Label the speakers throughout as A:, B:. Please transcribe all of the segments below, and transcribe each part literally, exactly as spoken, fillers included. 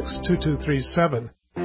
A: two two three seven.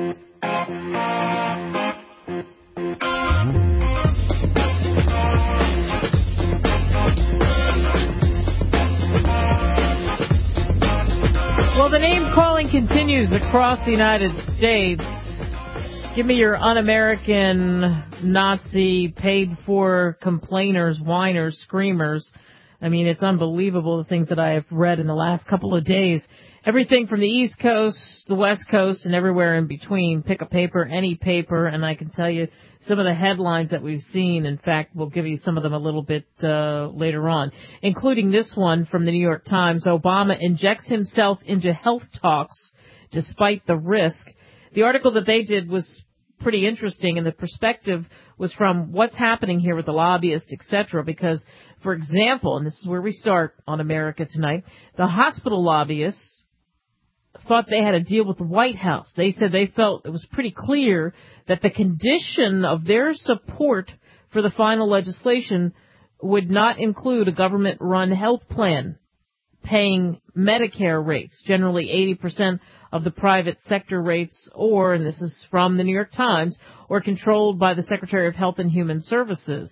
B: Well, the name calling continues across the United States. Give me your un-American, Nazi, paid-for complainers, whiners, screamers. I mean, it's unbelievable the things that I have read in the last couple of days. Everything from the East Coast, the West Coast, and everywhere in between. Pick a paper, any paper, and I can tell you some of the headlines that we've seen. In fact, we'll give you some of them a little bit uh, later on, including this one from the New York Times. Obama injects himself into health talks despite the risk. The article that they did was pretty interesting, and the perspective was from what's happening here with the lobbyists, et cetera, because, for example, and this is where we start on America Tonight, the hospital lobbyists thought they had a deal with the White House. They said they felt it was pretty clear that the condition of their support for the final legislation would not include a government-run health plan paying Medicare rates, generally eighty percent of the private sector rates, or, and this is from the New York Times, or controlled by the Secretary of Health and Human Services.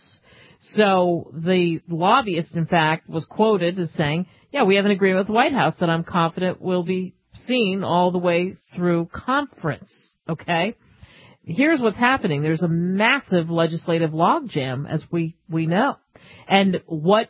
B: So the lobbyist, in fact, was quoted as saying, yeah, we have an agreement with the White House that I'm confident will be seen all the way through conference, okay? Here's what's happening. There's a massive legislative logjam, as we, we know. And what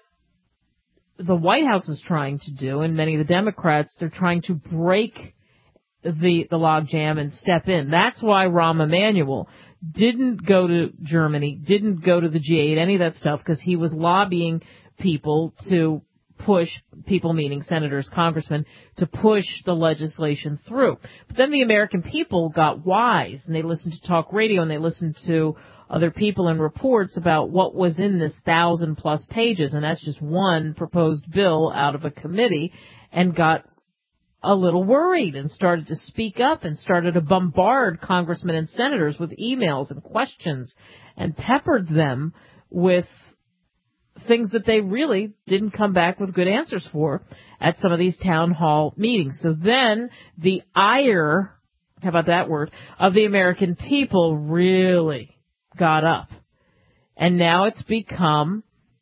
B: the White House is trying to do, and many of the Democrats, they're trying to break the, the logjam and step in. That's why Rahm Emanuel didn't go to Germany, didn't go to the G eight, any of that stuff, because he was lobbying people to push, people meaning senators, congressmen, to push the legislation through. But then the American people got wise, and they listened to talk radio, and they listened to other people and reports about what was in this thousand plus pages, and that's just one proposed bill out of a committee, and got a little worried and started to speak up and started to bombard congressmen and senators with emails and questions and peppered them with things that they really didn't come back with good answers for at some of these town hall meetings. So then the ire, how about that word, of the American people really got up. And now it's become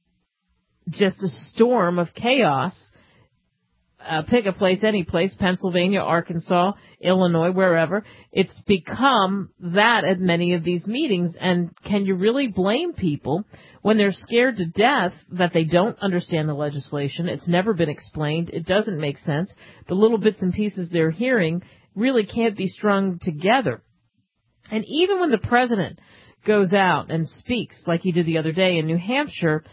B: just a storm of chaos. Uh, pick a place, any place, Pennsylvania, Arkansas, Illinois, wherever. It's become that at many of these meetings. And can you really blame people when they're scared to death that they don't understand the legislation? It's never been explained. It doesn't make sense. The little bits and pieces they're hearing really can't be strung together. And even when the president goes out and speaks, like he did the other day in New Hampshire,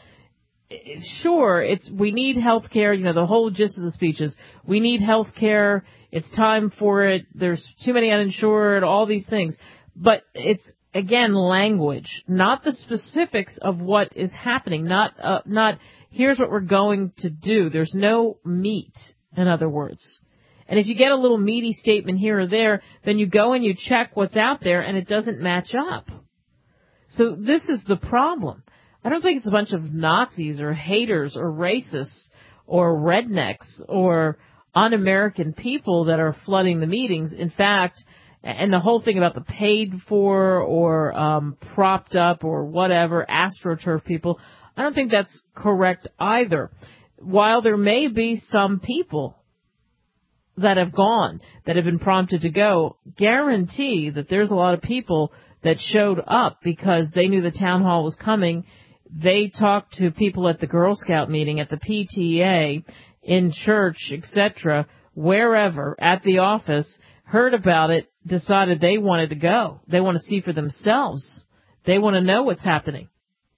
B: sure, it's we need health care. You know, the whole gist of the speech is we need health care. It's time for it. There's too many uninsured, all these things. But it's, again, language, not the specifics of what is happening, not uh, not here's what we're going to do. There's no meat, in other words. And if you get a little meaty statement here or there, then you go and you check what's out there, and it doesn't match up. So this is the problem. I don't think it's a bunch of Nazis or haters or racists or rednecks or un-American people that are flooding the meetings. In fact, and the whole thing about the paid for or um, propped up or whatever, AstroTurf people, I don't think that's correct either. While there may be some people that have gone, that have been prompted to go, guarantee that there's a lot of people that showed up because they knew the town hall was coming. They talked to people at the Girl Scout meeting, at the P T A, in church, et cetera, wherever, at the office, heard about it, decided they wanted to go. They want to see for themselves. They want to know what's happening.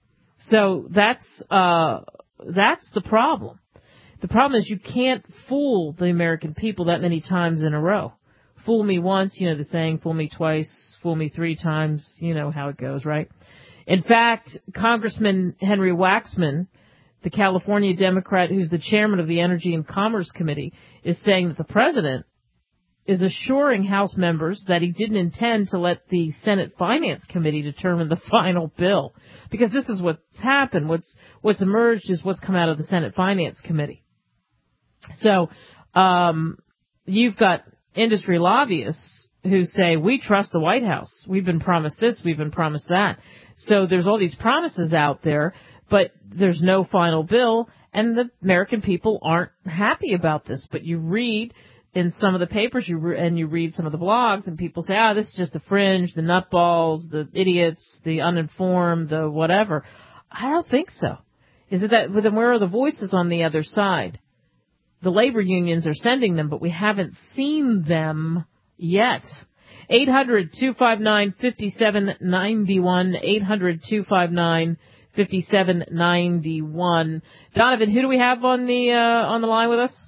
B: So that's uh that's the problem. The problem is you can't fool the American people that many times in a row. Fool me once, you know the saying, fool me twice, fool me three times, you know how it goes, right? In fact, Congressman Henry Waxman, the California Democrat who's the chairman of the Energy and Commerce Committee, is saying that the president is assuring House members that he didn't intend to let the Senate Finance Committee determine the final bill. Because this is what's happened. What's, what's emerged is what's come out of the Senate Finance Committee. So, um, you've got industry lobbyists who say, we trust the White House. We've been promised this. We've been promised that. So there's all these promises out there, but there's no final bill, and the American people aren't happy about this. But you read in some of the papers you re- and you read some of the blogs, and people say, ah, this is just the fringe, the nutballs, the idiots, the uninformed, the whatever. I don't think so. Is it that, then where are the voices on the other side? The labor unions are sending them, but we haven't seen them yet. eight hundred, two five nine, five seven nine one, eight hundred, two five nine, five seven nine one. Donovan, who do we have on the, uh, on the line with us?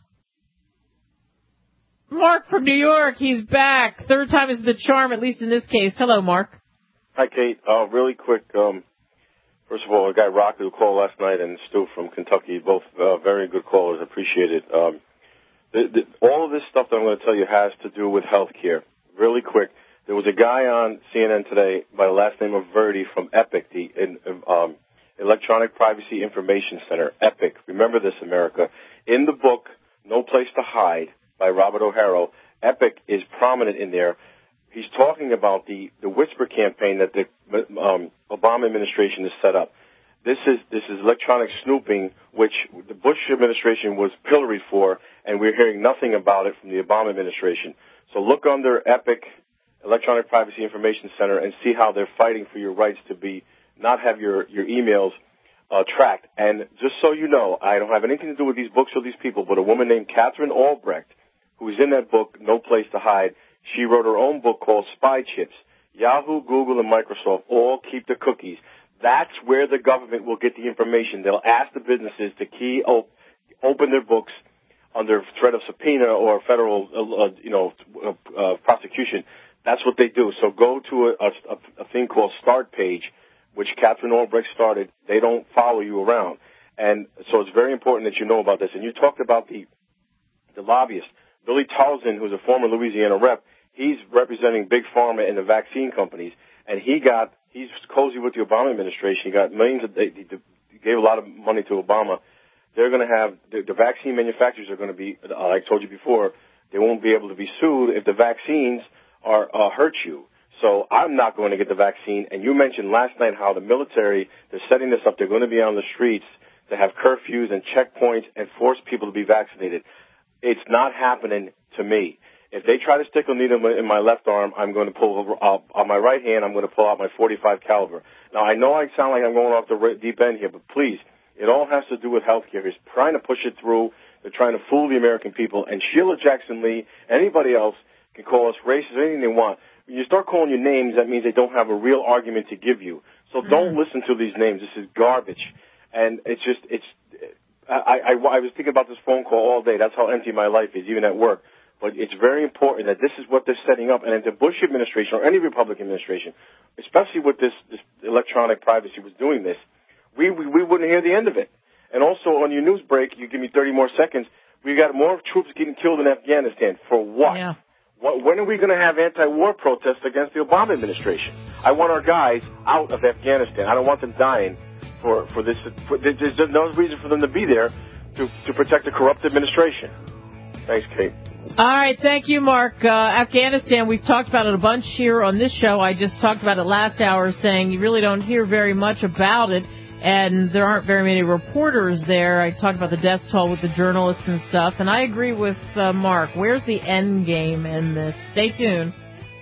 B: Mark from New York. He's back. Third time is the charm, at least in this case. Hello, Mark.
A: Hi, Kate. Uh, really quick, um, first of all, a guy Rocky who called last night and Stu from Kentucky, both uh, very good callers. Appreciate it. Um, the, the, all of this stuff that I'm going to tell you has to do with health care. Really quick, there was a guy on C N N today by the last name of Verdi from EPIC, the in, um, Electronic Privacy Information Center. EPIC. Remember this, America. In the book, No Place to Hide, by Robert O'Hara, EPIC is prominent in there. He's talking about the, the whisper campaign that the um, Obama administration has set up. This is this is electronic snooping, which the Bush administration was pilloried for, and we're hearing nothing about it from the Obama administration. So look under EPIC, Electronic Privacy Information Center, and see how they're fighting for your rights to be not have your your emails uh, tracked. And just so you know, I don't have anything to do with these books or these people, but a woman named Catherine Albrecht, who's in that book, No Place to Hide, she wrote her own book called Spy Chips. Yahoo, Google, and Microsoft all keep the cookies. That's where the government will get the information. They'll ask the businesses to key op- open their books under threat of subpoena or federal, uh, you know, uh, prosecution. That's what they do. So go to a, a, a thing called Start Page, which Catherine Albrecht started. They don't follow you around. And so it's very important that you know about this. And you talked about the the lobbyists. Billy Tauzin, who's a former Louisiana rep, he's representing Big Pharma and the vaccine companies, and he got, he's cozy with the Obama administration. He got millions of, they, he gave a lot of money to Obama. They're going to have, the, the vaccine manufacturers are going to be, uh, like I told you before, they won't be able to be sued if the vaccines are, uh, hurt you. So I'm not going to get the vaccine. And you mentioned last night how the military, they're setting this up. They're going to be on the streets to have curfews and checkpoints and force people to be vaccinated. It's not happening to me. If they try to stick a needle in my left arm, I'm going to pull uh, on my right hand. I'm going to pull out my forty-five caliber. Now I know I sound like I'm going off the deep end here, but please, it all has to do with health care. He's trying to push it through. They're trying to fool the American people. And Sheila Jackson Lee, anybody else, can call us racist, anything they want. When you start calling you names, that means they don't have a real argument to give you. So mm-hmm. don't listen to these names. This is garbage, and it's just it's. I, I, I was thinking about this phone call all day. That's how empty my life is, even at work. But it's very important that this is what they're setting up. And if the Bush administration or any Republican administration, especially with this, this electronic privacy, was doing this, we, we we wouldn't hear the end of it. And also on your news break, you give me thirty more seconds, we got more troops getting killed in Afghanistan. For what? Yeah. What when are we going to have anti-war protests against the Obama administration? I want our guys out of Afghanistan. I don't want them dying. For, for this, for, there's no reason for them to be there to, to protect a corrupt administration. Thanks, Kate.
B: All right, thank you, Mark. Uh, Afghanistan, we've talked about it a bunch here on this show. I just talked about it last hour, saying you really don't hear very much about it, and there aren't very many reporters there. I talked about the death toll with the journalists and stuff, and I agree with uh, Mark. Where's the end game in this? Stay tuned.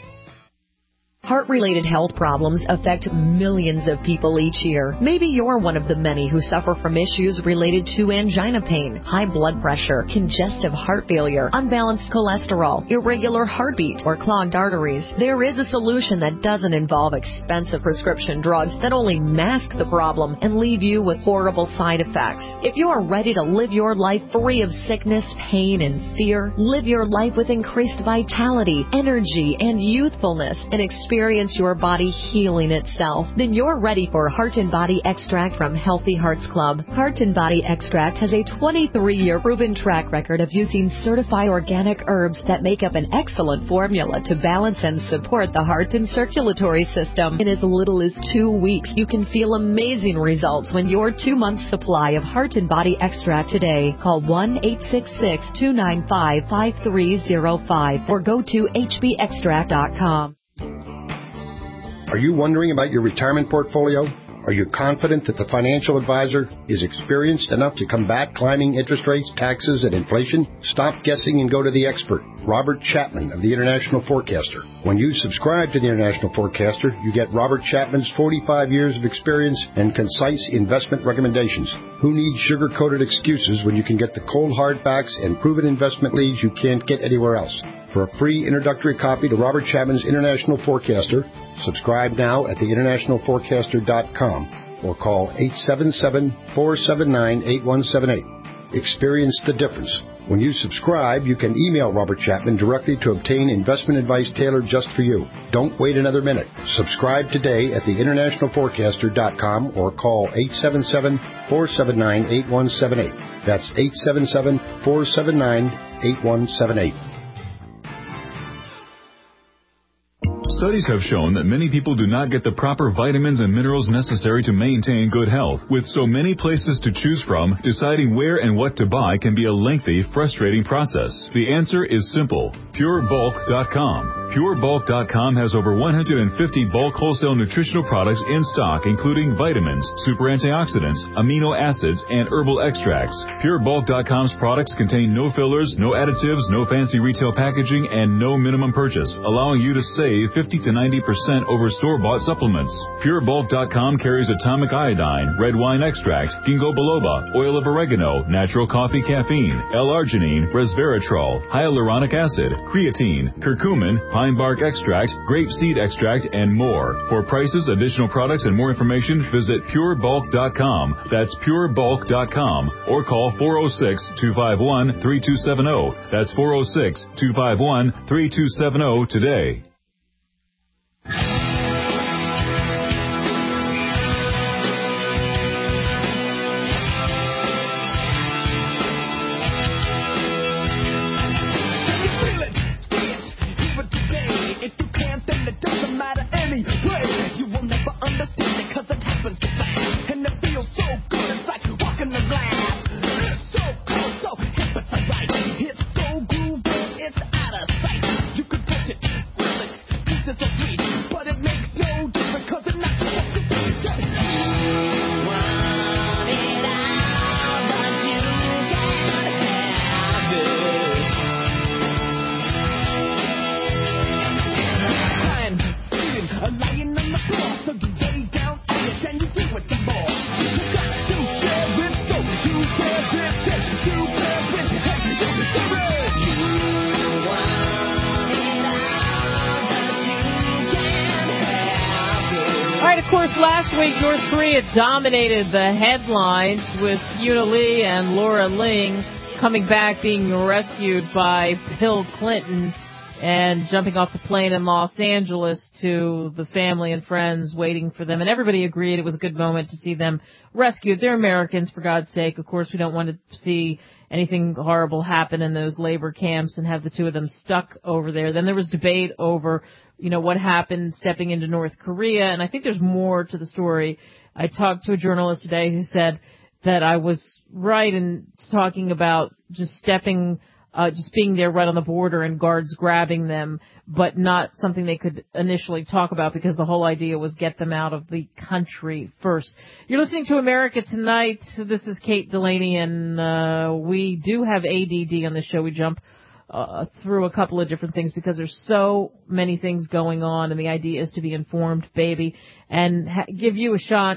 C: Heart-related health problems affect millions of people each year. Maybe you're one of the many who suffer from issues related to angina pain, high blood pressure, congestive heart failure, unbalanced cholesterol, irregular heartbeat, or clogged arteries. There is a solution that doesn't involve expensive prescription drugs that only mask the problem and leave you with horrible side effects. If you are ready to live your life free of sickness, pain, and fear, live your life with increased vitality, energy, and youthfulness, and experience experience your body healing itself, then you're ready for Heart and Body Extract from Healthy Hearts Club. Heart and Body Extract has a twenty-three-year proven track record of using certified organic herbs that make up an excellent formula to balance and support the heart and circulatory system. In as little as two weeks, you can feel amazing results when your two-month supply of Heart and Body Extract today. Call one eight six six, two nine five, five three zero five or go to h b extract dot com.
D: Are you wondering about your retirement portfolio? Are you confident that the financial advisor is experienced enough to combat climbing interest rates, taxes, and inflation? Stop guessing and go to the expert, Robert Chapman of the International Forecaster. When you subscribe to the International Forecaster, you get Robert Chapman's forty-five years of experience and concise investment recommendations. Who needs sugar-coated excuses when you can get the cold hard facts and proven investment leads you can't get anywhere else? For a free introductory copy to Robert Chapman's International Forecaster, subscribe now at the international forecaster dot com or call eight seven seven, four seven nine, eight one seven eight. Experience the difference. When you subscribe, you can email Robert Chapman directly to obtain investment advice tailored just for you. Don't wait another minute. Subscribe today at the international forecaster dot com or call eight seven seven, four seven nine, eight one seven eight. That's eight seven seven, four seven nine, eight one seven eight.
E: Studies have shown that many people do not get the proper vitamins and minerals necessary to maintain good health. With so many places to choose from, deciding where and what to buy can be a lengthy, frustrating process. The answer is simple. Pure Bulk dot com. Pure Bulk dot com has over one hundred fifty bulk wholesale nutritional products in stock, including vitamins, super antioxidants, amino acids, and herbal extracts. Pure Bulk dot com's products contain no fillers, no additives, no fancy retail packaging, and no minimum purchase, allowing you to save fifty to ninety percent over store-bought supplements. Pure Bulk dot com carries atomic iodine, red wine extract, ginkgo biloba, oil of oregano, natural coffee caffeine, L-arginine, resveratrol, hyaluronic acid, creatine, curcumin, pine bark extract, grape seed extract, and more. For prices, additional products, and more information, visit Pure Bulk dot com. That's Pure Bulk dot com. Or call four oh six, two five one, three two seven oh. That's four oh six, two five one, three two seven oh today.
B: Dominated the headlines with Una Lee and Laura Ling coming back, being rescued by Bill Clinton and jumping off the plane in Los Angeles to the family and friends waiting for them. And everybody agreed it was a good moment to see them rescued. They're Americans, for God's sake. Of course, we don't want to see anything horrible happen in those labor camps and have the two of them stuck over there. Then there was debate over, you know, what happened stepping into North Korea. And I think there's more to the story. I talked to a journalist today who said that I was right in talking about just stepping, uh, just being there right on the border and guards grabbing them, but not something they could initially talk about because the whole idea was get them out of the country first. You're listening to America Tonight. This is Kate Delaney, and uh, we do have A D D on the show. We jump uh, through a couple of different things because there's so many things going on, and the idea is to be informed, baby, and ha- give you a shot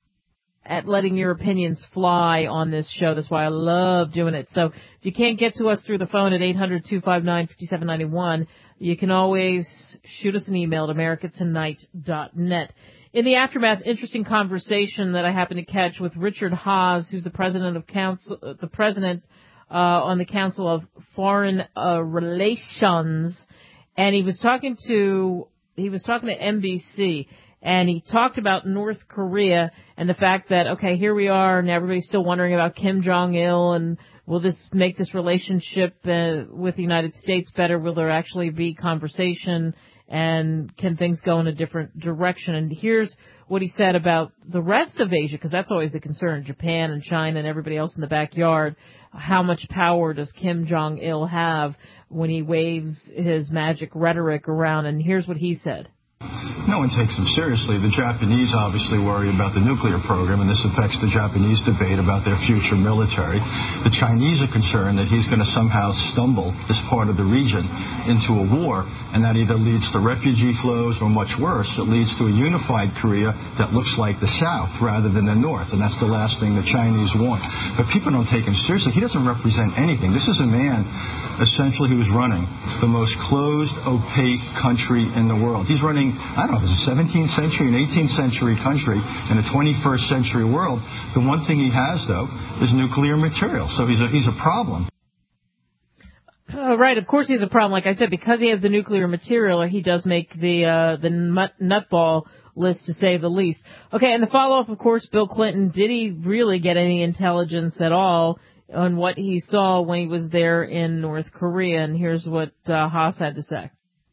B: at letting your opinions fly on this show. That's why I love doing it. So if you can't get to us through the phone at eight hundred, two five nine, five seven nine one, you can always shoot us an email at america tonight dot net. In the aftermath, interesting conversation that I happened to catch with Richard Haass, who's the president of council, uh, the president uh, on the Council of Foreign uh, Relations, and he was talking to he was talking to N B C, and he talked about North Korea and the fact that, okay, here we are, and everybody's still wondering about Kim Jong-il, and will this make this relationship uh, with the United States better? Will there actually be conversation, and can things go in a different direction? And here's what he said about the rest of Asia, because that's always the concern, Japan and China and everybody else in the backyard. How much power does Kim Jong-il have when he waves his magic rhetoric around? And here's what he said.
F: No one takes them seriously. The Japanese obviously worry about the nuclear program, and this affects the Japanese debate about their future military. The Chinese are concerned that he's going to somehow stumble this part of the region into a war, and that either leads to refugee flows or, much worse, it leads to a unified Korea that looks like the South rather than the North, and that's the last thing the Chinese want. But people don't take him seriously. He doesn't represent anything. This is a man, essentially, who is running the most closed, opaque country in the world. He's running, I don't know, if it's a seventeenth century, an eighteenth century country in a twenty-first century world. The one thing he has, though, is nuclear material. So he's a, he's a problem.
B: Uh, right, of course he's a problem. Like I said, because he has the nuclear material, he does make the uh, the nut, nutball list, to say the least. Okay, and the follow-up, of course, Bill Clinton, did he really get any intelligence at all on what he saw when he was there in North Korea? And here's what uh, Haas had to say.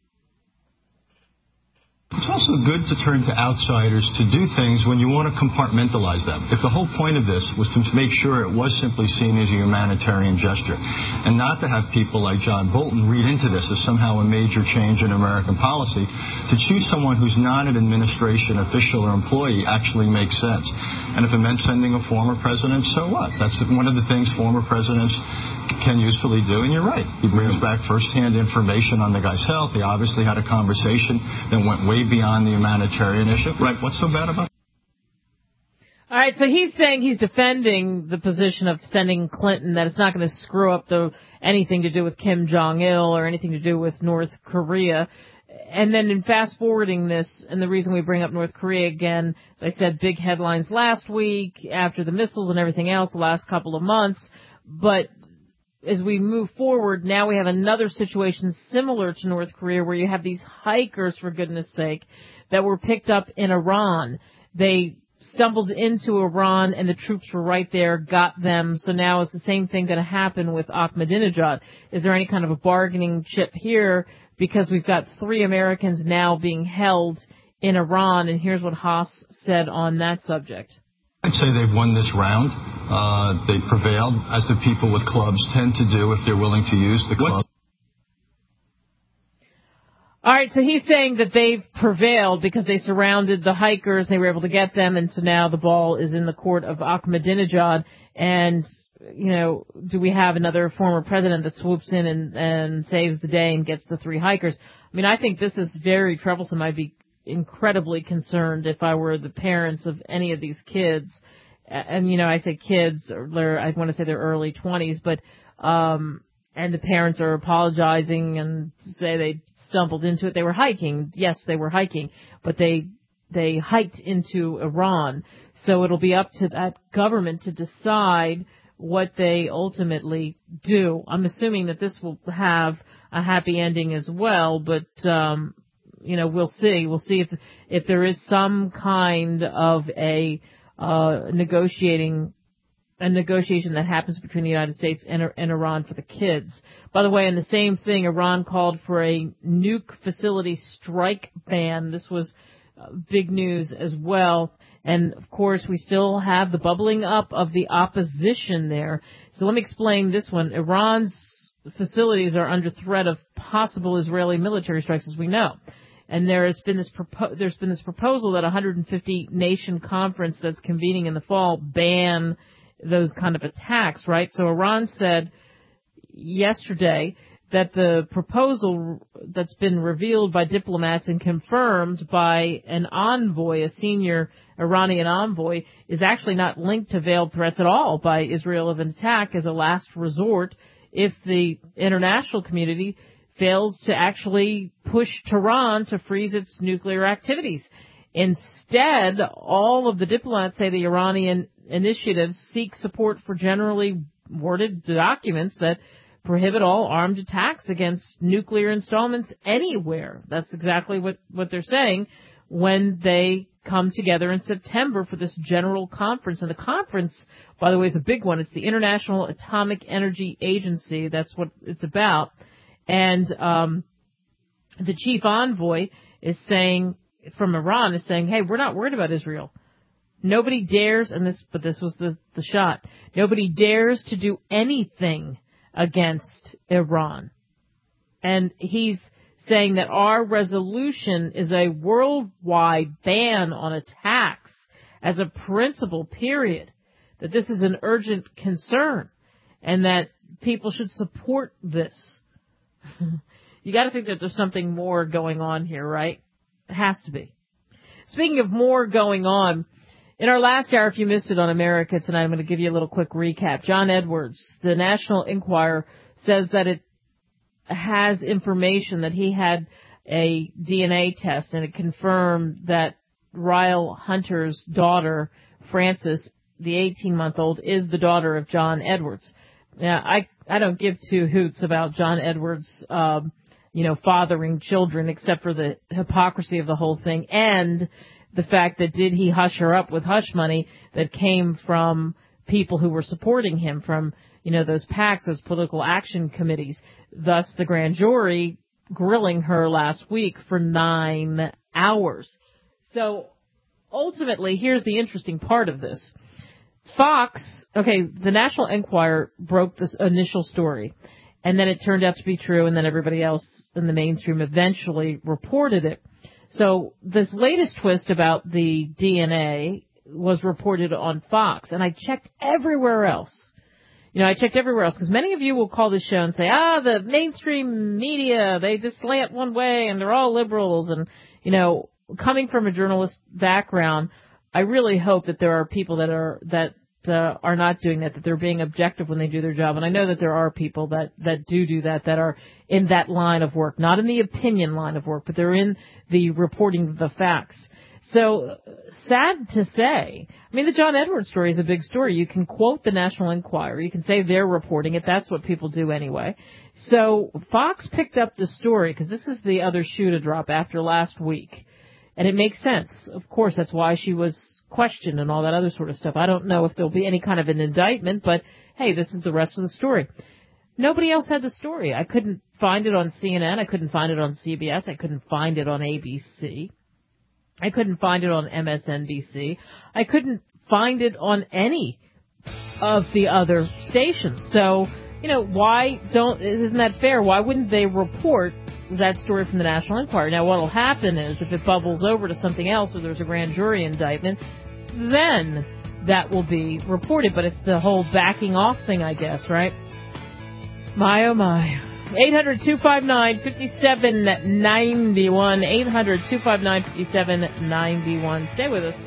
F: It's also good to turn to outsiders to do things when you want to compartmentalize them. If the whole point of this was to make sure it was simply seen as a humanitarian gesture, and not to have people like John Bolton read into this as somehow a major change in American policy, to choose someone who's not an administration official or employee actually makes sense. And if it meant sending a former president, so what? That's one of the things former presidents can usefully do, and you're right. He brings back firsthand information on the guy's health. They obviously had a conversation that went way beyond the humanitarian issue. Right. What's so bad about it?
B: All right, so he's saying he's defending the position of sending Clinton, that it's not going to screw up the anything to do with Kim Jong-il or anything to do with North Korea. And then in fast forwarding this, and the reason we bring up North Korea again, as I said, big headlines last week after the missiles and everything else the last couple of months. But as we move forward, now we have another situation similar to North Korea where you have these hikers, for goodness sake, that were picked up in Iran. They stumbled into Iran and the troops were right there, got them. So now is the same thing going to happen with Ahmadinejad? Is there any kind of a bargaining chip here? Because we've got three Americans now being held in Iran, and here's what Haas said on that subject.
F: I'd say they've won this round. Uh, they prevailed, as the people with clubs tend to do if they're willing to use the club.
B: All right, so he's saying that they've prevailed because they surrounded the hikers, they were able to get them, and so now the ball is in the court of Ahmadinejad. And, you know, do we have another former president that swoops in and, and saves the day and gets the three hikers? I mean, I think this is very troublesome. I'd be incredibly concerned if I were the parents of any of these kids. And, you know, I say kids, or I want to say they're early twenties, but, um, and the parents are apologizing and say they stumbled into it. They were hiking. Yes, they were hiking, but they, they hiked into Iran. So it'll be up to that government to decide what they ultimately do. I'm assuming that this will have a happy ending as well, but, um, you know, we'll see. We'll see if if there is some kind of a uh, negotiating a negotiation that happens between the United States and, and Iran for the kids. By the way, in the same thing, Iran called for a nuke facility strike ban. This was uh, big news as well. And, of course, we still have the bubbling up of the opposition there. So let me explain this one. Iran's facilities are under threat of possible Israeli military strikes, as we know. And there has been this propo- there's been this proposal that a one hundred fifty nation conference that's convening in the fall ban those kind of attacks, right? So Iran said yesterday that the proposal that's been revealed by diplomats and confirmed by an envoy, a senior Iranian envoy, is actually not linked to veiled threats at all by Israel of an attack as a last resort if the international community fails to actually push Tehran to freeze its nuclear activities. Instead, all of the diplomats say the Iranian initiatives seek support for generally worded documents that prohibit all armed attacks against nuclear installments anywhere. That's exactly what, what they're saying when they come together in September for this general conference. And the conference, by the way, is a big one. It's the International Atomic Energy Agency. That's what it's about. And um, the chief envoy is saying, from Iran, is saying, hey, we're not worried about Israel. Nobody dares, and this, but this was the, the shot, nobody dares to do anything against Iran. And he's saying that our resolution is a worldwide ban on attacks as a principle, period, that this is an urgent concern, and that people should support this. You got to think that there's something more going on here, right? It has to be. Speaking of more going on, in our last hour, if you missed it on America Tonight, I'm going to give you a little quick recap. John Edwards, the National Enquirer, says that it has information that he had a D N A test, and it confirmed that Ryle Hunter's daughter, Frances, the eighteen-month-old, is the daughter of John Edwards. Now, I, I don't give two hoots about John Edwards, um, you know, fathering children, except for the hypocrisy of the whole thing and the fact that did he hush her up with hush money that came from people who were supporting him, from, you know, those PACs, those political action committees. Thus, the grand jury grilling her last week for nine hours. So, ultimately, here's the interesting part of this. Fox, okay, the National Enquirer broke this initial story, and then it turned out to be true, and then everybody else in the mainstream eventually reported it. So this latest twist about the D N A was reported on Fox, and I checked everywhere else. You know, I checked everywhere else, because many of you will call this show and say, ah, the mainstream media, they just slant one way, and they're all liberals. And, you know, coming from a journalist background, I really hope that there are people that are that uh, are not doing that, that they're being objective when they do their job. And I know that there are people that, that do do that, that are in that line of work, not in the opinion line of work, but they're in the reporting of the facts. So, sad to say, I mean, the John Edwards story is a big story. You can quote the National Enquirer. You can say they're reporting it. That's what people do anyway. So, Fox picked up the story, because this is the other shoe to drop after last week. And it makes sense. Of course, that's why she was questioned and all that other sort of stuff. I don't know if there'll be any kind of an indictment, but hey, this is the rest of the story. Nobody else had the story. I couldn't find it on C N N. I couldn't find it on C B S. I couldn't find it on A B C. I couldn't find it on M S N B C. I couldn't find it on any of the other stations. So, you know, why don't, isn't that fair? Why wouldn't they report that story from the National Enquirer? Now, what will happen is if it bubbles over to something else or there's a grand jury indictment, then that will be reported. But it's the whole backing off thing, I guess, right? My, oh, my. eight hundred, two five nine, five seven nine one. eight hundred, two five nine, five seven nine one. Stay with us.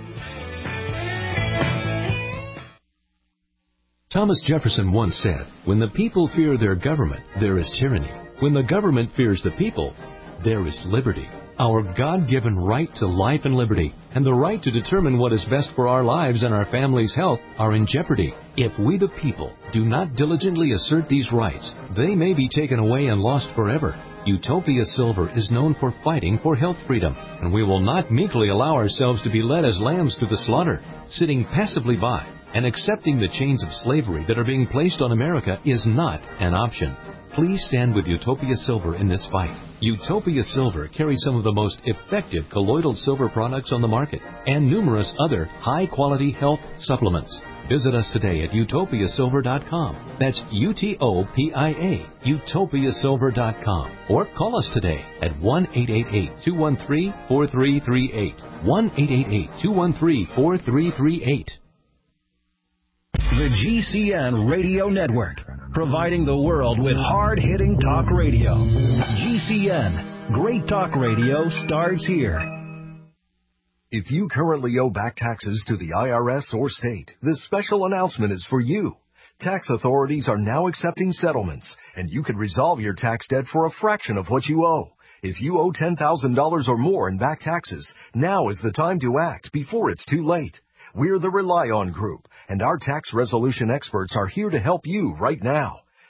G: Thomas Jefferson once said, "When the people fear their government, there is tyranny. When the government fears the people, there is liberty." Our God-given right to life and liberty and the right to determine what is best for our lives and our family's health are in jeopardy. If we the people do not diligently assert these rights, they may be taken away and lost forever. Utopia Silver is known for fighting for health freedom, and we will not meekly allow ourselves to be led as lambs to the slaughter. Sitting passively by and accepting the chains of slavery that are being placed on America is not an option. Please stand with Utopia Silver in this fight. Utopia Silver carries some of the most effective colloidal silver products on the market and numerous other high-quality health supplements. Visit us today at utopia silver dot com. That's U T O P I A, utopia silver dot com. Or call us today at one eight eight eight, two one three, four three three eight. one eight eight eight, two one three, four three three eight.
H: The G C N Radio Network, providing the world with hard-hitting talk radio. G C N, great talk radio starts here.
I: If you currently owe back taxes to the I R S or state, this special announcement is for you. Tax authorities are now accepting settlements, and you could resolve your tax debt for a fraction of what you owe. If you owe ten thousand dollars or more in back taxes, now is the time to act before it's too late. We're the Rely On Group, and our tax resolution experts are here to help you right now.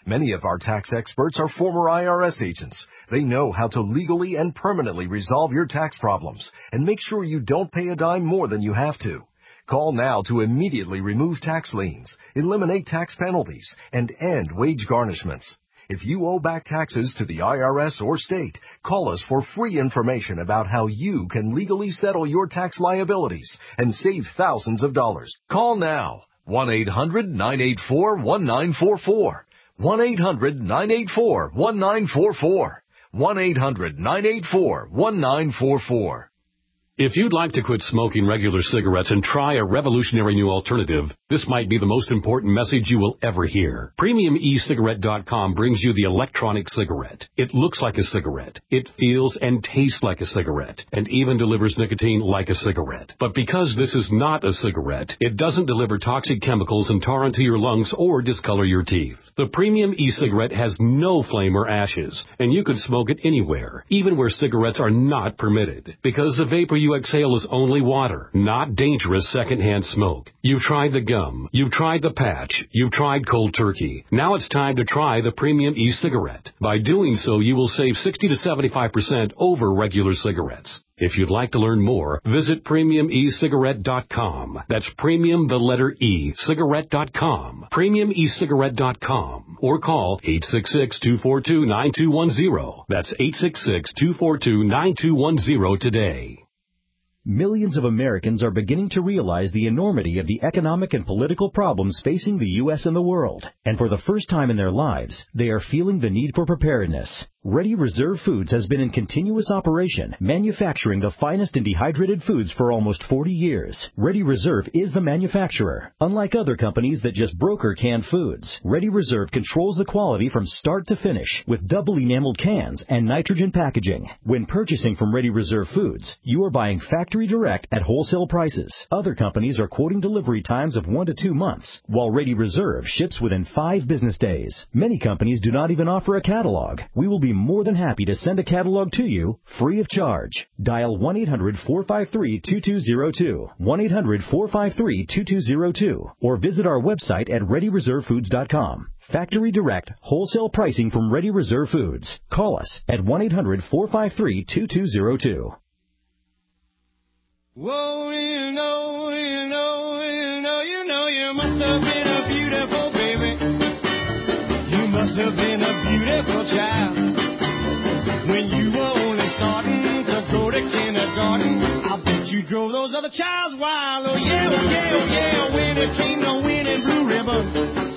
I: Many of our tax experts are former I R S agents. They know how to legally and permanently resolve your tax problems and make sure you don't pay a dime more than you have to. Call now to immediately remove tax liens, eliminate tax penalties, and end wage garnishments. If you owe back taxes to the I R S or state, call us for free information about how you can legally settle your tax liabilities and save thousands of dollars. Call now. one eight hundred nine eight four one nine four four. one eight hundred nine eight four one nine four four. one eight hundred nine eight four one nine four four.
J: If you'd like to quit smoking regular cigarettes and try a revolutionary new alternative, this might be the most important message you will ever hear. Premium E Cigarette dot com brings you the electronic cigarette. It looks like a cigarette. It feels and tastes like a cigarette, and even delivers nicotine like a cigarette. But because this is not a cigarette, it doesn't deliver toxic chemicals and tar into your lungs or discolor your teeth. The Premium E-Cigarette has no flame or ashes, and you can smoke it anywhere, even where cigarettes are not permitted, because the vapor you exhale is only water, not dangerous secondhand smoke. You've tried the gum, you've tried the patch, you've tried cold turkey. Now it's time to try the Premium E-Cigarette. By doing so, you will save sixty to seventy-five percent over regular cigarettes. If you'd like to learn more, visit Premium E Cigarette dot com. That's premium, the letter E, cigarette dot com. Premium E Cigarette dot com. Or call eight six six, two four two, nine two one zero. That's eight six six, two four two, nine two one zero today.
H: Millions of Americans are beginning to realize the enormity of the economic and political problems facing the U S and the world. And for the first time in their lives, they are feeling the need for preparedness. Ready Reserve Foods has been in continuous operation, manufacturing the finest in dehydrated foods for almost forty years. Ready Reserve is the manufacturer. Unlike other companies that just broker canned foods, Ready Reserve controls the quality from start to finish with double enameled cans and nitrogen packaging. When purchasing from Ready Reserve Foods, you are buying factory direct at wholesale prices. Other companies are quoting delivery times of one to two months, while Ready Reserve ships within five business days. Many companies do not even offer a catalog. We will be more than happy to send a catalog to you free of charge. Dial one eight hundred, four five three, two two zero two, one eight hundred, four five three, two two zero two, or visit our website at ready reserve foods dot com. Factory direct, wholesale pricing from Ready Reserve Foods. Call us at one eight hundred, four five three, two two zero two.
K: Whoa, you know, you know, you know, you know, you must have been a beautiful baby. You must have been a beautiful child. When you were only starting to go to kindergarten, I bet you drove those other childs wild. Oh yeah, oh yeah, oh yeah, when it came to winning Blue Ribbon.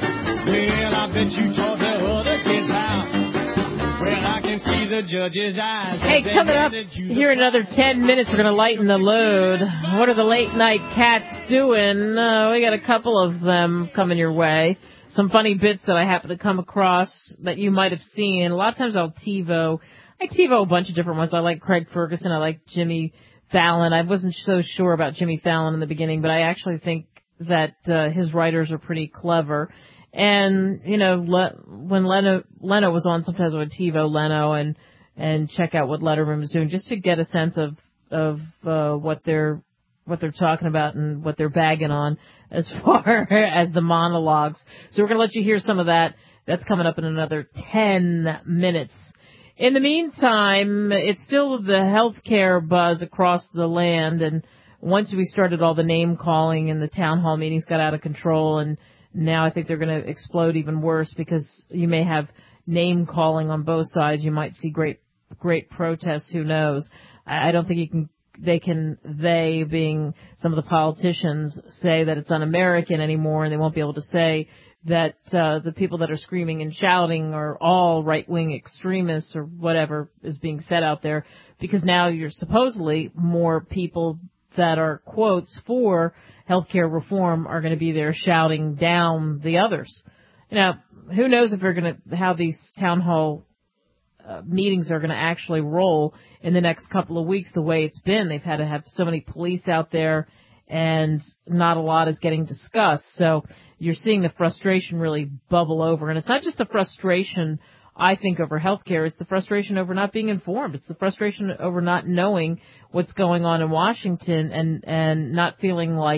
K: Well, I bet you taught the other kids how. Well, I can see the judge's eyes.
B: Hey, coming up here in another ten minutes, we're going to lighten the load. What are the late night cats doing? Uh, we got a couple of them coming your way. Some funny bits that I happen to come across that you might have seen. A lot of times I'll TiVo. I TiVo a bunch of different ones. I like Craig Ferguson. I like Jimmy Fallon. I wasn't so sure about Jimmy Fallon in the beginning, but I actually think that uh, his writers are pretty clever. And, you know, Le- when Leno, Leno was on, sometimes I would TiVo Leno and, and check out what Letterman was doing just to get a sense of, of uh, what they're what they're talking about and what they're bagging on as far as the monologues. So we're going to let you hear some of that. That's coming up in another ten minutes. In the meantime, it's still the healthcare buzz across the land, and once we started all the name calling and the town hall meetings got out of control, and now I think they're going to explode even worse because you may have name calling on both sides. You might see great, great protests. Who knows? I don't think you can, they can, they being some of the politicians, say that it's un-American anymore, and they won't be able to say that uh, the people that are screaming and shouting are all right-wing extremists or whatever is being said out there, because now you're supposedly more people that are quotes for healthcare reform are going to be there shouting down the others. Now, who knows if they're going to, how these town hall uh, meetings are going to actually roll in the next couple of weeks the way it's been. They've had to have so many police out there and not a lot is getting discussed. So you're seeing the frustration really bubble over. And it's not just the frustration, I think, over healthcare. It's the frustration over not being informed. It's the frustration over not knowing what's going on in Washington and, and not feeling like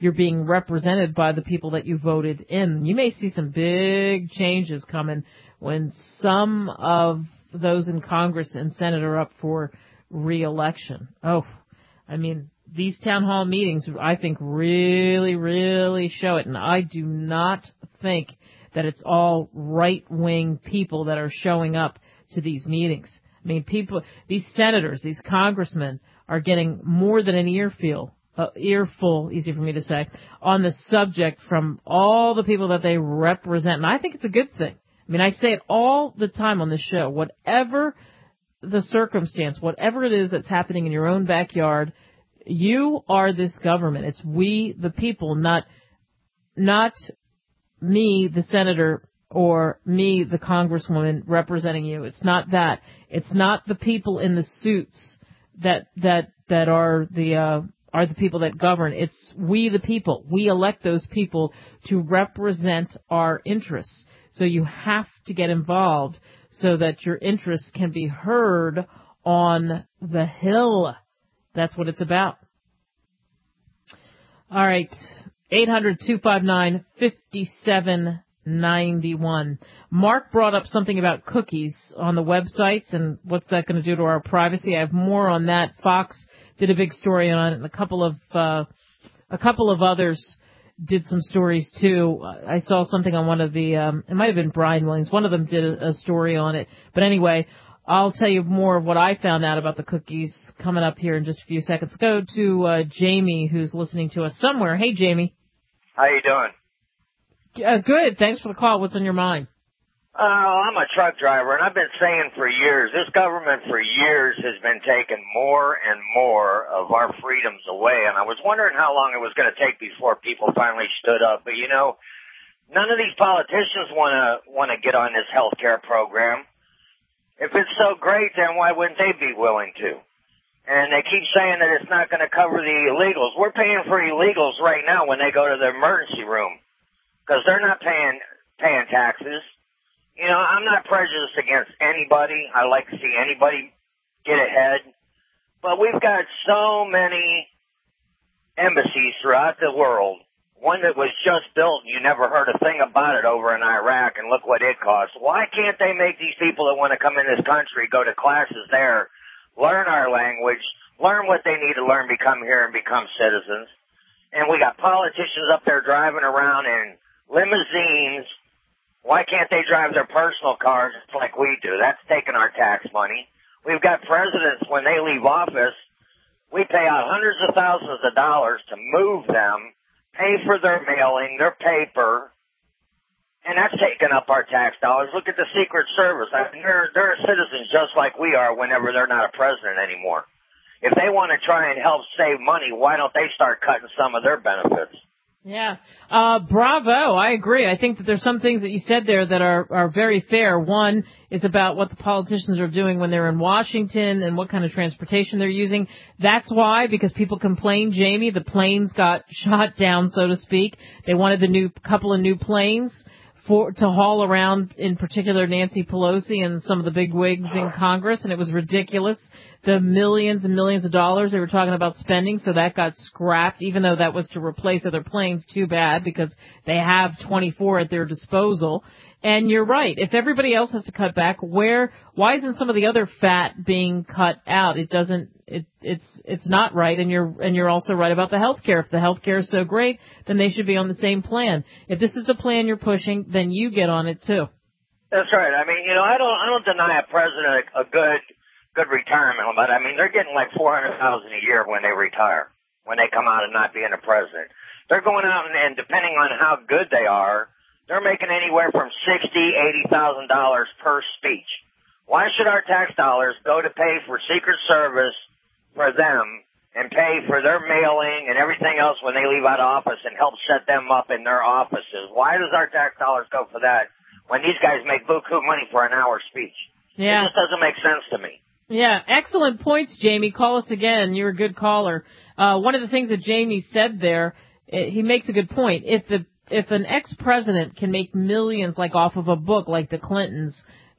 B: you're being represented by the people that you voted in. You may see some big changes coming when some of those in Congress and Senate are up for re-election. Oh, I mean, these town hall meetings, I think, really, really show it. And I do not think that it's all right-wing people that are showing up to these meetings. I mean, people, these senators, these congressmen are getting more than an earful, uh, earful, easy for me to say, on the subject from all the people that they represent. And I think it's a good thing. I mean, I say it all the time on this show. Whatever the circumstance, whatever it is that's happening in your own backyard, you are this government. It's we, the people, not, not me, the senator, or me, the congresswoman representing you. It's not that. It's not the people in the suits that, that, that are the, uh, are the people that govern. It's we, the people. We elect those people to represent our interests. So you have to get involved so that your interests can be heard on the Hill. That's what it's about. All right. eight hundred, two five nine, five seven nine one. Mark brought up something about cookies on the websites and what's that going to do to our privacy. I have more on that. Fox did a big story on it, and a couple of, uh, a couple of others did some stories too. I saw something on one of the, um, it might have been Brian Williams. One of them did a, a story on it. But anyway, I'll tell you more of what I found out about the cookies coming up here in just a few seconds. Go to uh, Jamie, who's listening to us somewhere. Hey, Jamie.
L: How you doing?
B: Uh, good. Thanks for the call. What's on your mind?
L: Uh, I'm a truck driver, and I've been saying for years, this government for years has been taking more and more of our freedoms away, and I was wondering how long it was going to take before people finally stood up. But, you know, none of these politicians want to want to get on this health care program. If it's so great, then why wouldn't they be willing to? And they keep saying that it's not going to cover the illegals. We're paying for illegals right now when they go to the emergency room because they're not paying paying taxes. You know, I'm not prejudiced against anybody. I like to see anybody get ahead. But we've got so many embassies throughout the world. One that was just built, you never heard a thing about it over in Iraq, and look what it costs. Why can't they make these people that want to come in this country go to classes there, learn our language, learn what they need to learn, become here and become citizens? And we got politicians up there driving around in limousines. Why can't they drive their personal cars like we do? That's taking our tax money. We've got presidents, when they leave office, we pay out hundreds of thousands of dollars to move them, pay for their mailing, their paper, and that's taking up our tax dollars. Look at the Secret Service. I mean, they're, they're citizens just like we are whenever they're not a president anymore. If they want to try and help save money, why don't they start cutting some of their benefits?
B: Yeah. Uh, bravo. I agree. I think that there's some things that you said there that are, are very fair. One is about what the politicians are doing when they're in Washington and what kind of transportation they're using. That's why, because people complain, Jamie, the planes got shot down, so to speak. They wanted the new couple of new planes for to haul around, in particular Nancy Pelosi and some of the big wigs in Congress, and it was ridiculous. The millions and millions of dollars they were talking about spending, so that got scrapped, even though that was to replace other planes. Too bad, because they have twenty-four at their disposal. And you're right. If everybody else has to cut back, where, why isn't some of the other fat being cut out? It doesn't, it, it's, it's not right. And you're, and you're also right about the health care. If the health care is so great, then they should be on the same plan. If this is the plan you're pushing, then you get on it too.
L: That's right. I mean, you know, I don't, I don't deny a president a good, good retirement, but I mean, they're getting like four hundred thousand dollars a year when they retire, when they come out of not being a president. They're going out and, and depending on how good they are, they're making anywhere from sixty thousand dollars, eighty thousand dollars per speech. Why should our tax dollars go to pay for Secret Service for them and pay for their mailing and everything else when they leave out of office and help set them up in their offices? Why does our tax dollars go for that when these guys make buku money for an hour speech?
B: Yeah.
L: It just doesn't make sense to me.
B: Yeah, excellent points, Jamie. Call us again. You're a good caller. Uh, one of the things that Jamie said there, he makes a good point. If the if an ex-president can make millions, like off of a book, like the Clintons,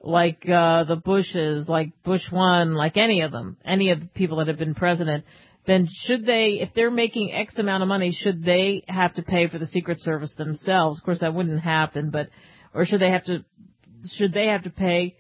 B: like uh, the Bushes, like Bush one, like any of them, any of the people that have been president, then should they, if they're making X amount of money, should they have to pay for the Secret Service themselves? Of course, that wouldn't happen, but, or should they have to, should they have to pay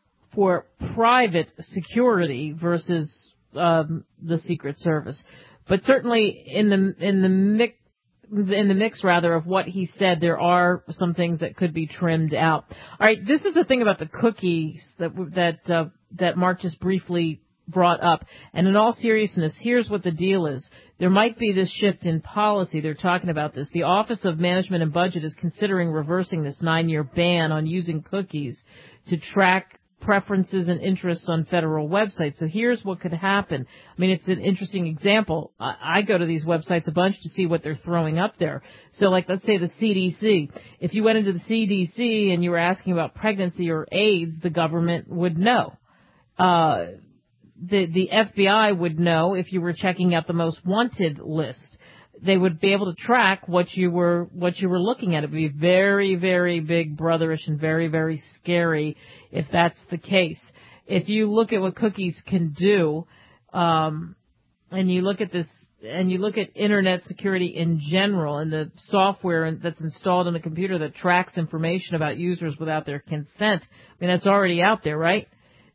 B: for private security versus um, the Secret Service? But certainly in the, in the mix, in the mix rather of what he said, there are some things that could be trimmed out. All right, this is the thing about the cookies that that uh, that Mark just briefly brought up. And in all seriousness, here's what the deal is. There might be this shift in policy. They're talking about this. The Office of Management and Budget is considering reversing this nine-year ban on using cookies to track preferences and interests on federal websites. So here's what could happen. I mean, it's an interesting example. I, I go to these websites a bunch to see what they're throwing up there. So like, let's say the C D C. If you went into the C D C and you were asking about pregnancy or AIDS, the government would know. Uh, the, the F B I would know if you were checking out the most wanted list. They would be able to track what you were, what you were looking at. It would be very, very big brotherish and very, very scary if that's the case. If you look at what cookies can do, um, and you look at this, and you look at internet security in general and the software that's installed on the computer that tracks information about users without their consent, I mean, that's already out there, right?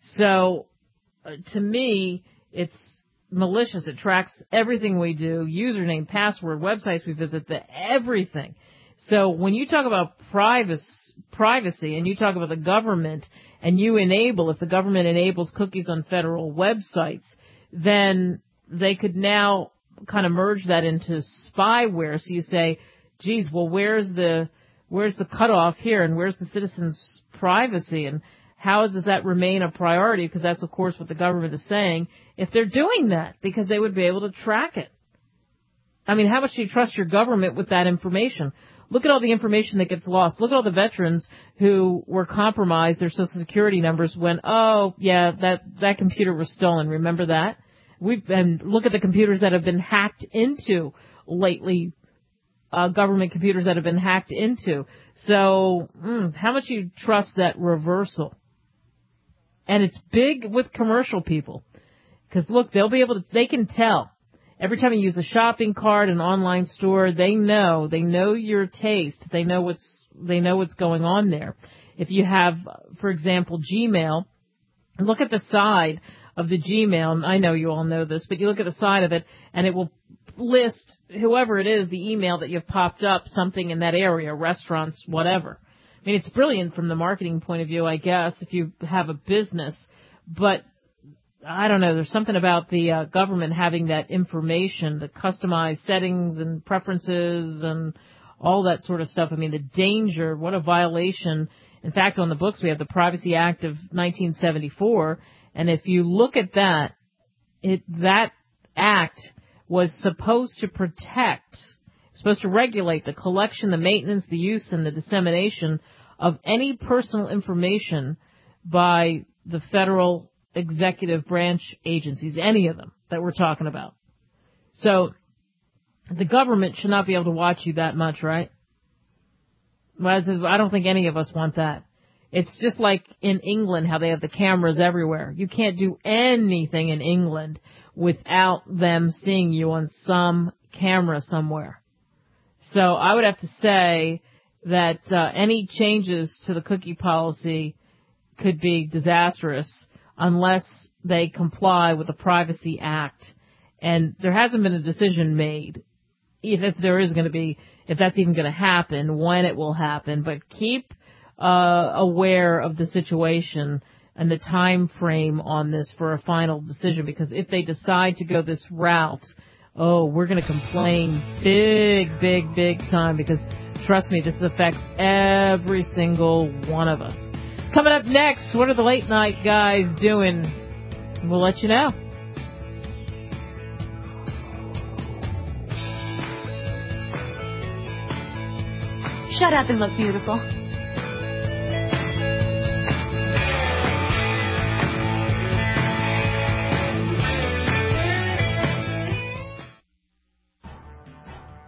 B: So, uh, to me, it's malicious. It tracks everything we do, username, password, websites we visit, the everything. So when you talk about privacy, privacy and you talk about the government and you enable, if the government enables cookies on federal websites, then they could now kind of merge that into spyware. So you say, geez, well, where's the, where's the cutoff here and where's the citizens' privacy and how does that remain a priority? Because that's, of course, what the government is saying. If they're doing that, because they would be able to track it. I mean, how much do you trust your government with that information? Look at all the information that gets lost. Look at all the veterans who were compromised, their Social Security numbers, when, oh, yeah, that, that computer was stolen. Remember that? We've been, look at the computers that have been hacked into lately, uh, government computers that have been hacked into. So, mm, how much do you trust that reversal? And it's big with commercial people. Because look, they'll be able to, they can tell. Every time you use a shopping cart, an online store, they know, they know your taste. They know what's, they know what's going on there. If you have, for example, Gmail, look at the side of the Gmail. I know you all know this, but you look at the side of it and it will list whoever it is, the email that you've popped up, something in that area, restaurants, whatever. I mean, it's brilliant from the marketing point of view, I guess, if you have a business. But I don't know, there's something about the uh, government having that information, the customized settings and preferences and all that sort of stuff. I mean, the danger, what a violation. In fact, on the books, we have the Privacy Act of nineteen seventy-four. And if you look at that, it, that act was supposed to protect, supposed to regulate the collection, the maintenance, the use, and the dissemination of any personal information by the federal executive branch agencies, any of them that we're talking about. So the government should not be able to watch you that much, right? I don't think any of us want that. It's just like in England, how they have the cameras everywhere. You can't do anything in England without them seeing you on some camera somewhere. So I would have to say that uh, any changes to the cookie policy could be disastrous unless they comply with the Privacy Act. And there hasn't been a decision made, if, if there is going to be, if that's even going to happen, when it will happen. But keep uh, aware of the situation and the time frame on this for a final decision, because if they decide to go this route, oh, we're going to complain big, big, big time, because trust me, this affects every single one of us. Coming up next, what are the late night guys doing? We'll let you know.
M: Shut up and look beautiful.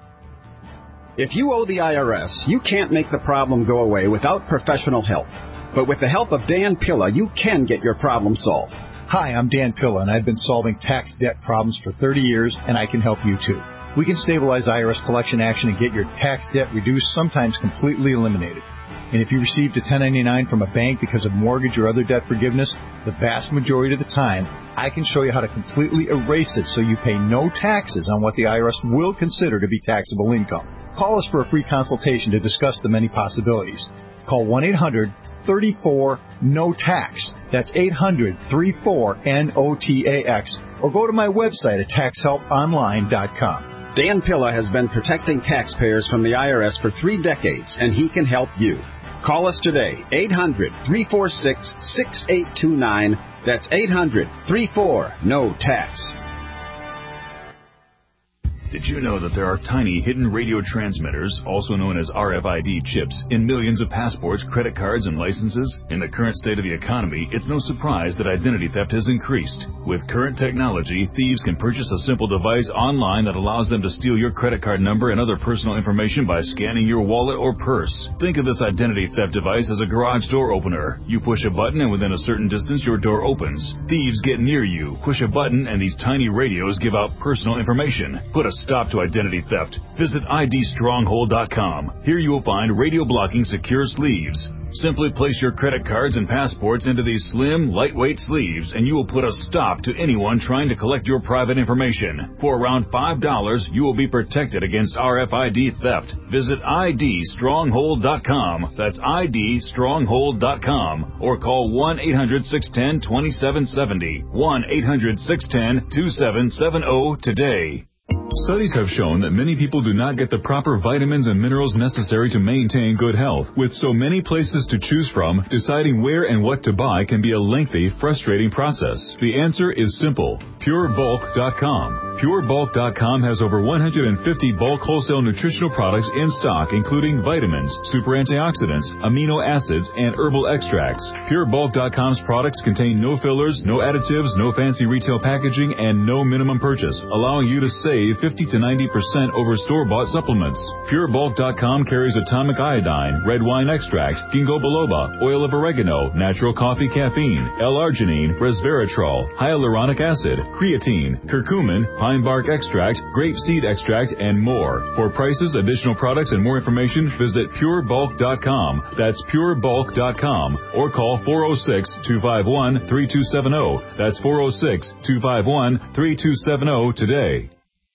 N: If you owe the I R S, you can't make the problem go away without professional help. But with the help of Dan Pilla, you can get your problem solved.
O: Hi, I'm Dan Pilla, and I've been solving tax debt problems for thirty years, and I can help you too. We can stabilize I R S collection action and get your tax debt reduced, sometimes completely eliminated. And if you received a ten ninety-nine from a bank because of mortgage or other debt forgiveness, the vast majority of the time, I can show you how to completely erase it so you pay no taxes on what the I R S will consider to be taxable income. Call us for a free consultation to discuss the many possibilities. Call one eight hundred thirty-four N O T A X. That's eight hundred thirty-four N O T A X. Or go to my website at tax help online dot com.
N: Dan Pilla has been protecting taxpayers from the I R S for three decades, and he can help you. Call us today, eight hundred three four six six eight two nine. That's eight hundred thirty-four N O T A X.
E: Did you know that there are tiny hidden radio transmitters, also known as R F I D chips, in millions of passports, credit cards, and licenses? In the current state of the economy, it's no surprise that identity theft has increased. With current technology, thieves can purchase a simple device online that allows them to steal your credit card number and other personal information by scanning your wallet or purse. Think of this identity theft device as a garage door opener. You push a button and within a certain distance your door opens. Thieves get near you, push a button, and these tiny radios give out personal information. Put a stop to identity theft. Visit I D stronghold dot com. Here you will find radio blocking secure sleeves. Simply place your credit cards and passports into these slim, lightweight sleeves, and you will put a stop to anyone trying to collect your private information. For around five dollars, you will be protected against R F I D theft. Visit I D stronghold dot com. That's I D stronghold dot com. Or call one eight hundred six one zero two seven seven zero. one eight hundred six one zero two seven seven zero today. Studies have shown that many people do not get the proper vitamins and minerals necessary to maintain good health. With so many places to choose from, deciding where and what to buy can be a lengthy, frustrating process. The answer is simple. Pure Bulk dot com. Pure Bulk dot com has over one hundred fifty bulk wholesale nutritional products in stock, including vitamins, super antioxidants, amino acids, and herbal extracts. Pure Bulk dot com's products contain no fillers, no additives, no fancy retail packaging, and no minimum purchase, allowing you to save fifty to ninety percent over store-bought supplements. Pure Bulk dot com carries atomic iodine, red wine extract, ginkgo biloba, oil of oregano, natural coffee caffeine, L-arginine, resveratrol, hyaluronic acid, creatine, curcumin, pine bark extract, grape seed extract, and more. For prices, additional products, and more information, visit Pure Bulk dot com. That's Pure Bulk dot com. Or call four oh six, two five one, three two seven zero. That's four oh six, two five one, three two seven zero today.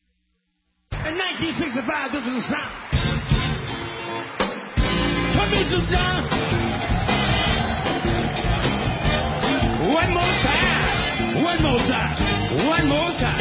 K: In nineteen sixty-five, this was the sound. Put me some down. One more time. One more time. One more time.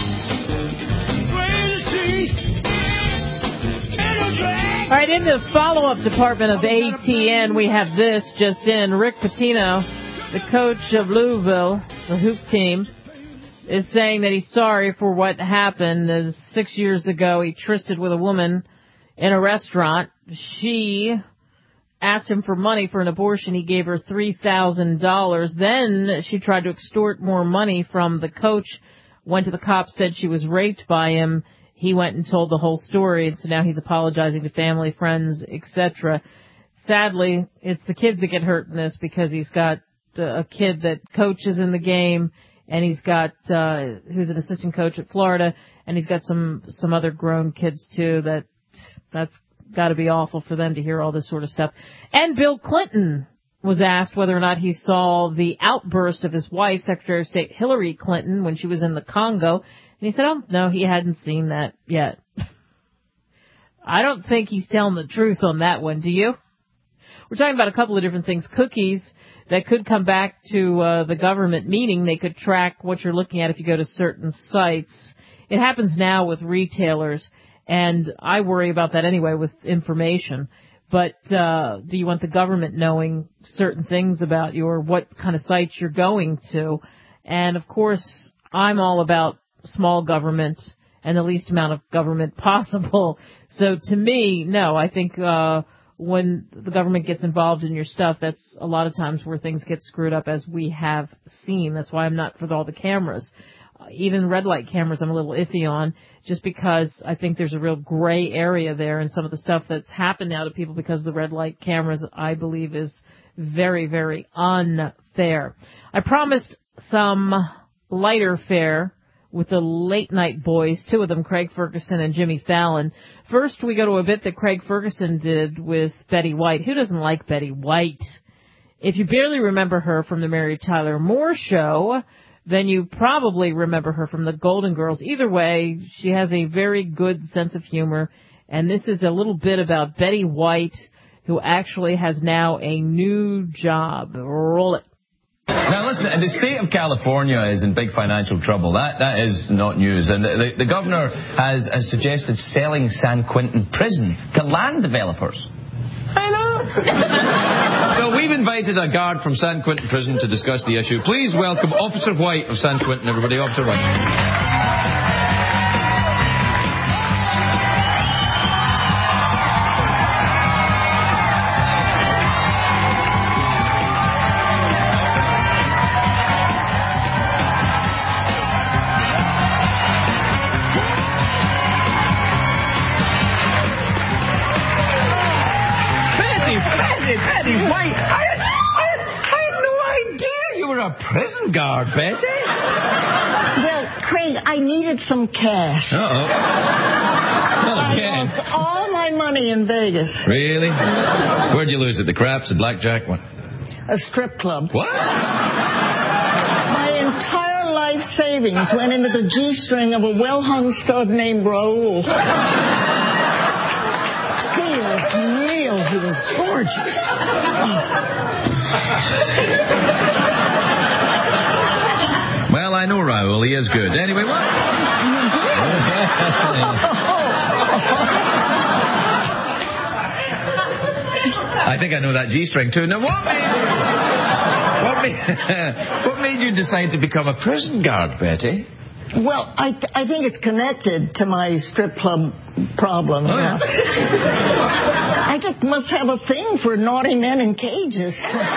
B: All right, in the follow-up department of A T N, we have this just in. Rick Pitino, the coach of Louisville, the hoop team, is saying that he's sorry for what happened. As six years ago, he trysted with a woman in a restaurant. She asked him for money for an abortion. He gave her three thousand dollars. Then she tried to extort more money from the coach, went to the cops, said she was raped by him. He went and told the whole story, and so now he's apologizing to family, friends, et cetera. Sadly, it's the kids that get hurt in this because he's got uh, a kid that coaches in the game, and he's got uh who's an assistant coach at Florida, and he's got some some other grown kids too. That that's got to be awful for them to hear all this sort of stuff. And Bill Clinton was asked whether or not he saw the outburst of his wife, Secretary of State Hillary Clinton, when she was in the Congo. And he said, oh, no, he hadn't seen that yet. I don't think he's telling the truth on that one, do you? We're talking about a couple of different things. Cookies that could come back to uh, the government, meaning they could track what you're looking at if you go to certain sites. It happens now with retailers, and I worry about that anyway with information. But uh, do you want the government knowing certain things about you or what kind of sites you're going to? And, of course, I'm all about small government and the least amount of government possible. So to me, no, I think uh when the government gets involved in your stuff, that's a lot of times where things get screwed up, as we have seen. That's why I'm not for all the cameras. Uh, even red light cameras I'm a little iffy on, just because I think there's a real gray area there, and some of the stuff that's happened now to people because of the red light cameras, I believe, is very, very unfair. I promised some lighter fare with the late night boys, two of them, Craig Ferguson and Jimmy Fallon. First, we go to a bit that Craig Ferguson did with Betty White. Who doesn't like Betty White? If you barely remember her from the Mary Tyler Moore Show, then you probably remember her from the Golden Girls. Either way, she has a very good sense of humor, and this is a little bit about Betty White, who actually has now a new job. Roll it.
P: Now, listen, the state of California is in big financial trouble. That That is not news. And the, the governor has, has suggested selling San Quentin Prison to land developers. I know. So we've invited a guard from San Quentin Prison to discuss the issue. Please welcome Officer White of San Quentin, everybody. Officer White.
Q: Betty White, I had, I, had, I had no idea you were a prison guard, Betty.
R: Well, Craig, I needed some cash.
P: Uh-oh.
R: I lost all my money in Vegas.
P: Really? Where'd you lose it? The craps, the blackjack, what?
R: A strip club.
P: What?
R: My entire life savings went into the G-string of a well-hung stud named Raoul. He was real. He was gorgeous.
P: Well, I know Raoul. He is good. Anyway, what? I think I know that G-string too. Now, what made what made, what made you decide to become a prison guard, Betty?
R: Well, I th- I think it's connected to my strip club problem.
P: Oh,
R: yeah. I just must have a thing for naughty men in cages.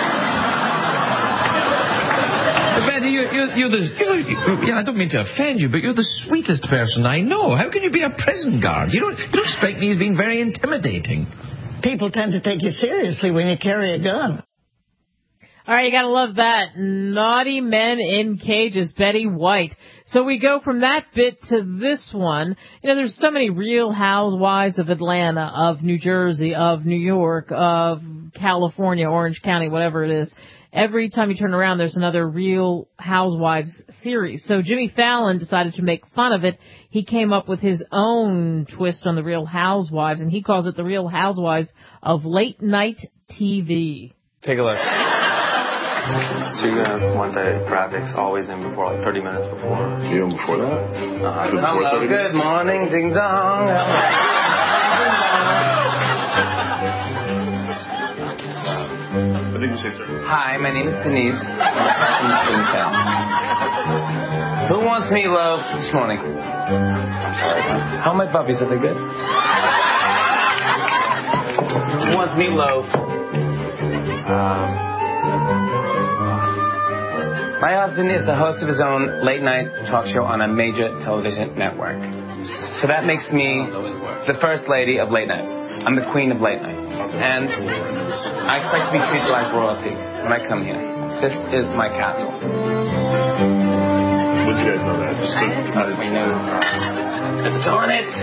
P: Betty, you, you, you're the... You're, you, yeah, I don't mean to offend you, but you're the sweetest person I know. How can you be a prison guard? You don't, you don't strike me as being very intimidating.
R: People tend to take you seriously when you carry a gun.
B: All right, you gotta love that. Naughty men in cages, Betty White. So we go from that bit to this one. You know, there's so many Real Housewives of Atlanta, of New Jersey, of New York, of California, Orange County, whatever it is. Every time you turn around, there's another Real Housewives series. So Jimmy Fallon decided to make fun of it. He came up with his own twist on the Real Housewives, and he calls it the Real Housewives of Late Night T V.
S: Take a look. So you're going to want the graphics always in before, like thirty minutes before?
T: Even before that?
S: Uh, hello, good morning, ding dong.
T: I think you say thirty.
S: Hi, my name is Denise. Who wants meatloaf this morning? How are my puppies? Are they good? Who wants meatloaf? Um... My husband is the host of his own late-night talk show on a major television network. So that makes me the first lady of late night. I'm the queen of late night. And I expect to be treated like royalty when I come here. This is my castle.
T: Would you guys know that? Just to,
S: I know. Darn it!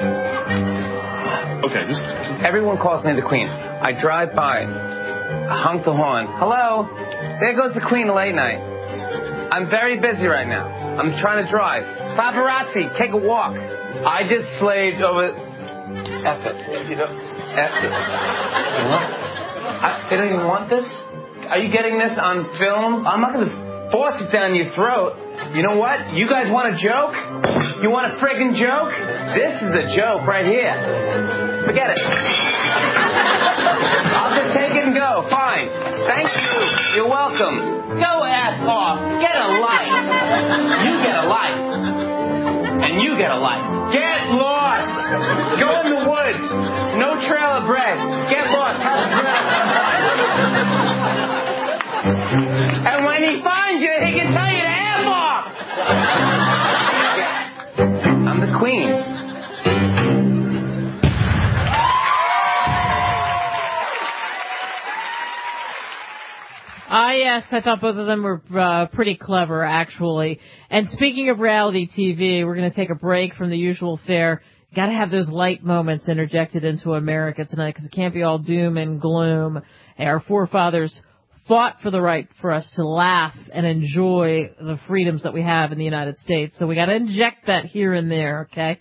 T: Okay, just...
S: Everyone calls me the queen. I drive by, I honk the horn. Hello? There goes the queen of late night. I'm very busy right now. I'm trying to drive. Paparazzi, take a walk. I just slaved over... F it. You know, F it. What? I, they don't even want this? Are you getting this on film? I'm not going to force it down your throat. You know what? You guys want a joke? You want a friggin' joke? This is a joke right here. Forget it. I'll just take it and go. Fine. Thank you. You're welcome. Go F off. Get a life. You get a life. And you get a life. Get lost. Go in the woods. No trail of bread. Get lost. Have a bread. And when he finds you, he can tell you to F off. I'm the queen.
B: Ah, yes, I thought both of them were uh, pretty clever, actually. And speaking of reality T V, we're going to take a break from the usual fare. Got to have those light moments interjected into America tonight because it can't be all doom and gloom. Hey, our forefathers fought for the right for us to laugh and enjoy the freedoms that we have in the United States. So we got to inject that here and there, okay?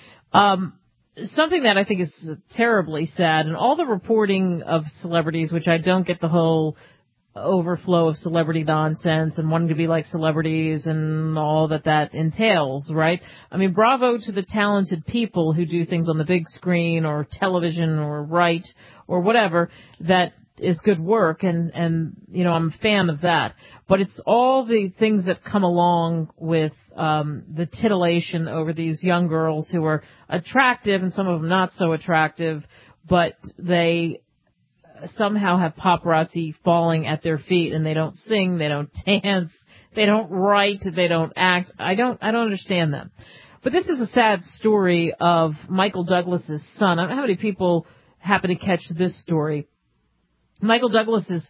B: Um, something that I think is terribly sad, and all the reporting of celebrities, which I don't get the whole overflow of celebrity nonsense and wanting to be like celebrities and all that that entails, right? I mean, bravo to the talented people who do things on the big screen or television or write or whatever that is good work, and, and, you know, I'm a fan of that. But it's all the things that come along with um the titillation over these young girls who are attractive and some of them not so attractive, but they somehow have paparazzi falling at their feet, and they don't sing, they don't dance, they don't write, they don't act. I don't, I don't understand them. But this is a sad story of Michael Douglas's son. I don't know how many people happen to catch this story. Michael Douglas's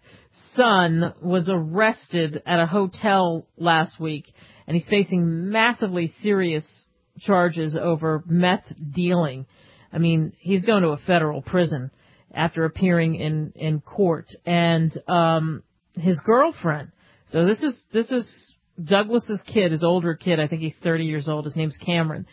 B: son was arrested at a hotel last week, and he's facing massively serious charges over meth dealing. I mean, he's going to a federal prison after appearing in, in court. And um his girlfriend, so this is this is Douglas's kid, his older kid, I think he's thirty years old, his name's Cameron.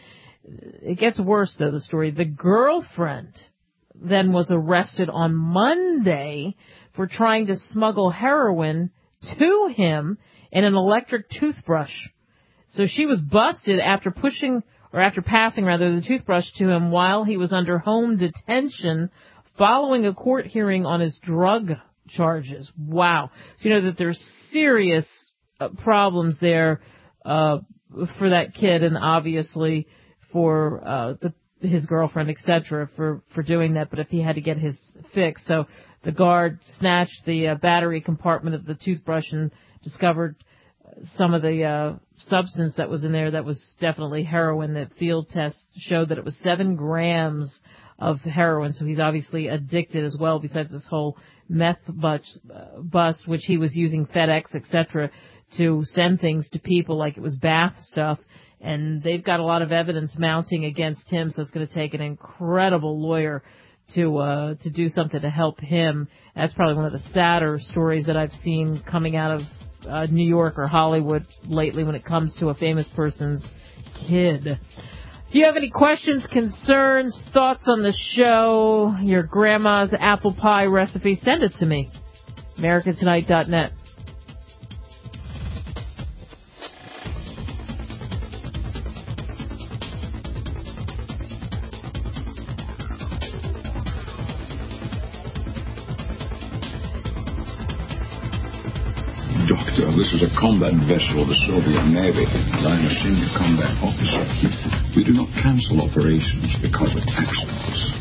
B: It gets worse, though, the story. The girlfriend then was arrested on Monday for trying to smuggle heroin to him in an electric toothbrush. So she was busted after pushing, or after passing, rather, the toothbrush to him while he was under home detention following a court hearing on his drug charges. Wow. So you know that there's serious uh, problems there uh for that kid, and obviously for uh the his girlfriend, et cetera, for, for doing that, but if he had to get his fix. So the guard snatched the uh, battery compartment of the toothbrush and discovered some of the uh, substance that was in there that was definitely heroin. That field tests showed that it was seven grams of heroin, so he's obviously addicted as well, besides this whole meth bust, uh, bust which he was using FedEx, et cetera, to send things to people like it was bath stuff. And they've got a lot of evidence mounting against him, so it's going to take an incredible lawyer to uh to do something to help him. That's probably one of the sadder stories that I've seen coming out of uh, New York or Hollywood lately when it comes to a famous person's kid. If you have any questions, concerns, thoughts on the show, your grandma's apple pie recipe, send it to me. America Tonight dot net.
U: Doctor, this is a combat vessel of the Soviet Navy, and I'm a senior combat officer. We do not cancel operations because of accidents.